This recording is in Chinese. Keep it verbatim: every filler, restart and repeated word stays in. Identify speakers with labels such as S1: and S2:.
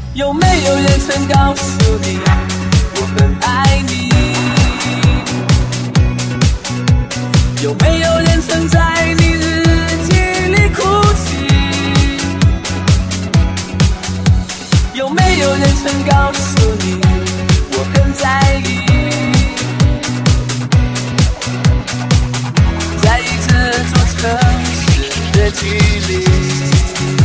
S1: 有没有人曾告诉你，我很爱你？有没有人曾在你日记里哭泣？有没有人曾告诉你，我很在意？在意这座城市的距离。